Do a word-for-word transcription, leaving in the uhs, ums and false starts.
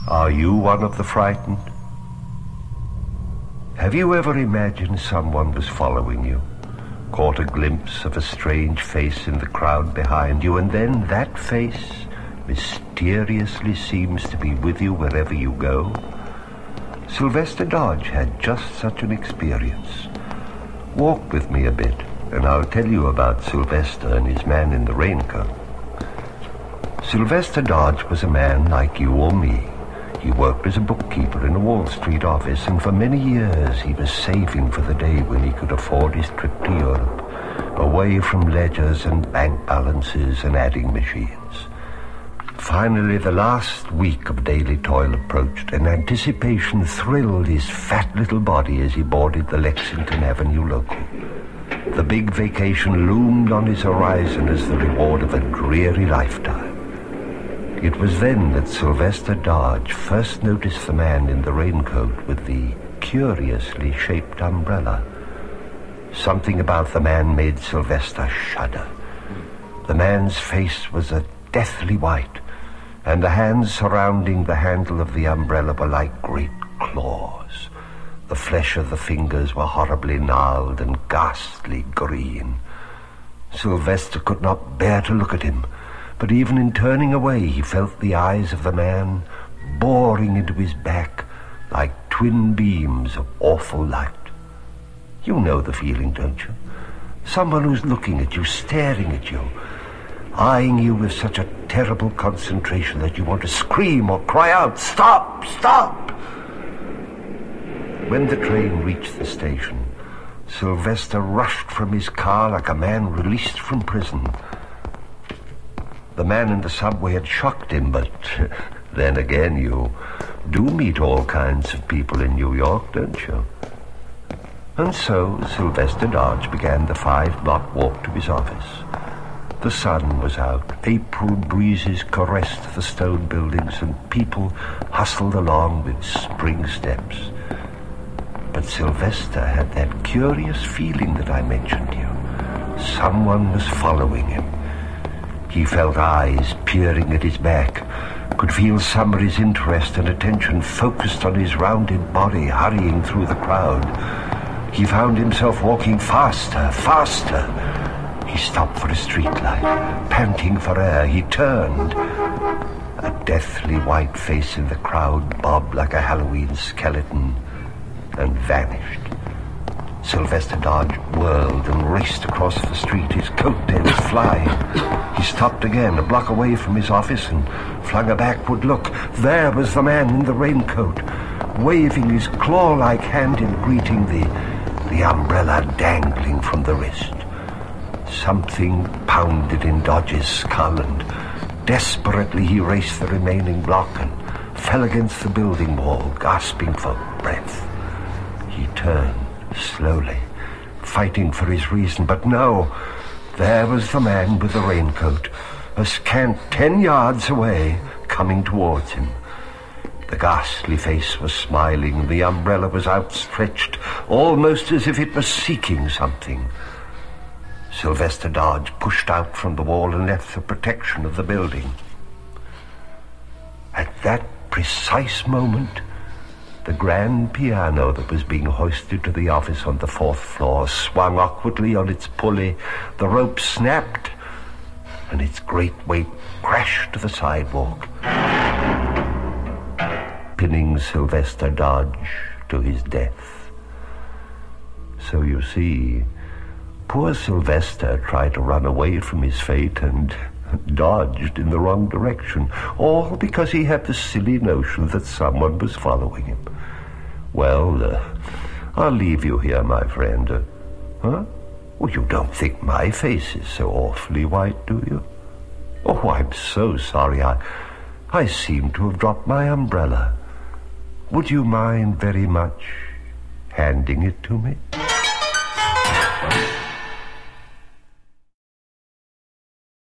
Are you one of the frightened? Have you ever imagined someone was following you, caught a glimpse of a strange face in the crowd behind you, and then that face mysteriously seems to be with you wherever you go? Sylvester Dodge had just such an experience. Walk with me a bit, and I'll tell you about Sylvester and his man in the raincoat. Sylvester Dodge was a man like you or me. He worked as a bookkeeper in a Wall Street office, and for many years he was saving for the day when he could afford his trip to Europe, away from ledgers and bank balances and adding machines. Finally, the last week of daily toil approached, and anticipation thrilled his fat little body as he boarded the Lexington Avenue local. The big vacation loomed on his horizon as the reward of a dreary lifetime. It was then that Sylvester Dodge first noticed the man in the raincoat with the curiously shaped umbrella. Something about the man made Sylvester shudder. The man's face was a deathly white, and the hands surrounding the handle of the umbrella were like great claws. The flesh of the fingers were horribly gnarled and ghastly green. Sylvester could not bear to look at him, but even in turning away, he felt the eyes of the man boring into his back like twin beams of awful light. You know the feeling, don't you? Someone who's looking at you, staring at you, eyeing you with such a terrible concentration that you want to scream or cry out, "Stop! Stop!" When the train reached the station, Sylvester rushed from his car like a man released from prison. The man in the subway had shocked him, but then again, you do meet all kinds of people in New York, don't you? And so Sylvester Dodge began the five-block walk to his office. The sun was out, April breezes caressed the stone buildings, and people hustled along with spring steps. But Sylvester had that curious feeling that I mentioned to you. Someone was following him. He felt eyes peering at his back, could feel somebody's interest and attention focused on his rounded body hurrying through the crowd. He found himself walking faster, faster. He stopped for a streetlight, panting for air. He turned. A deathly white face in the crowd bobbed like a Halloween skeleton and vanished. Sylvester Dodge whirled and raced across the street, his coattails flying. He stopped again, a block away from his office, and flung a backward look. There was the man in the raincoat, waving his claw-like hand in greeting, the, the umbrella dangling from the wrist. Something pounded in Dodge's skull, and desperately he raced the remaining block and fell against the building wall, gasping for breath. He turned slowly, fighting for his reason, but no, there was the man with the raincoat, a scant ten yards away, coming towards him. The ghastly face was smiling, the umbrella was outstretched, almost as if it was seeking something. Sylvester Dodge pushed out from the wall and left the protection of the building. At that precise moment, the grand piano that was being hoisted to the office on the fourth floor swung awkwardly on its pulley. The rope snapped, and its great weight crashed to the sidewalk, pinning Sylvester Dodge to his death. So you see, poor Sylvester tried to run away from his fate and dodged in the wrong direction, all because he had the silly notion that someone was following him. Well, uh, I'll leave you here, my friend. Uh, huh? Well, you don't think my face is so awfully white, do you? Oh, I'm so sorry. I, I seem to have dropped my umbrella. Would you mind very much handing it to me?